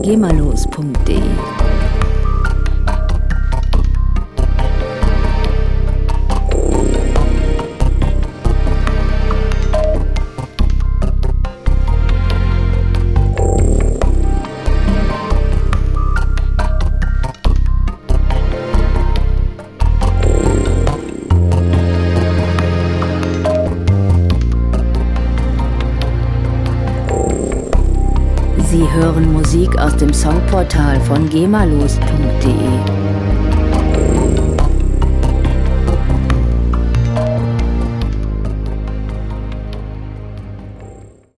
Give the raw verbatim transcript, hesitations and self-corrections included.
gemalos punkt de. Sie hören Musik aus dem Songportal von gemalos punkt de.